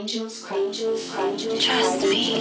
Trust me.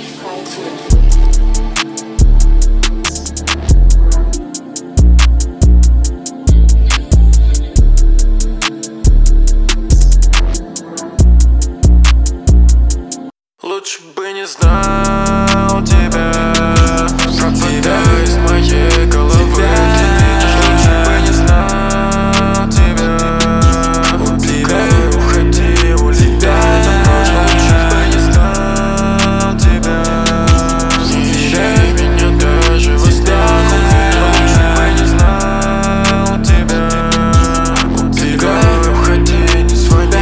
Лучше бы не знал тебя, пропадаю из моей головы. Лучше бы не знал тебя, убегай, уходи, улетай. Лучше бы не знал тебя, не теряй меня даже во снах. Лучше бы не знал тебя, убегай, уходи, не звони.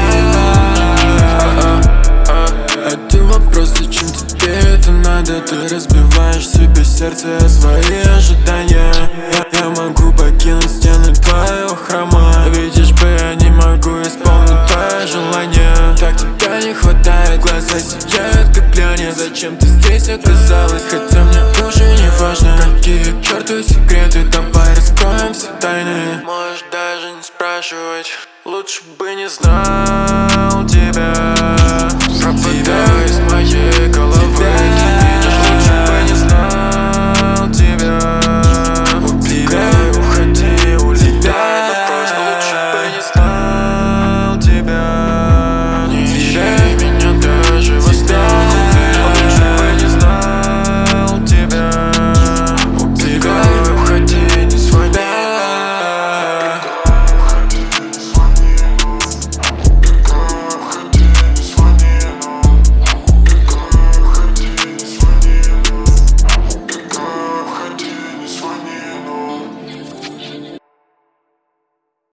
Это вопрос, зачем тебе это надо? Ты разбиваешь себе сердце о свои ожидания. Я могу покинуть стены твоего храма. Видишь бы, я не могу исполнить твое желание. Так тебя не хватает, глаза сияют как лянь. Зачем ты здесь оказалась? Хотя мне уже не важно, какие к черту секреты. Давай раскроем все тайны. Можешь даже не спрашивать, лучше бы не знал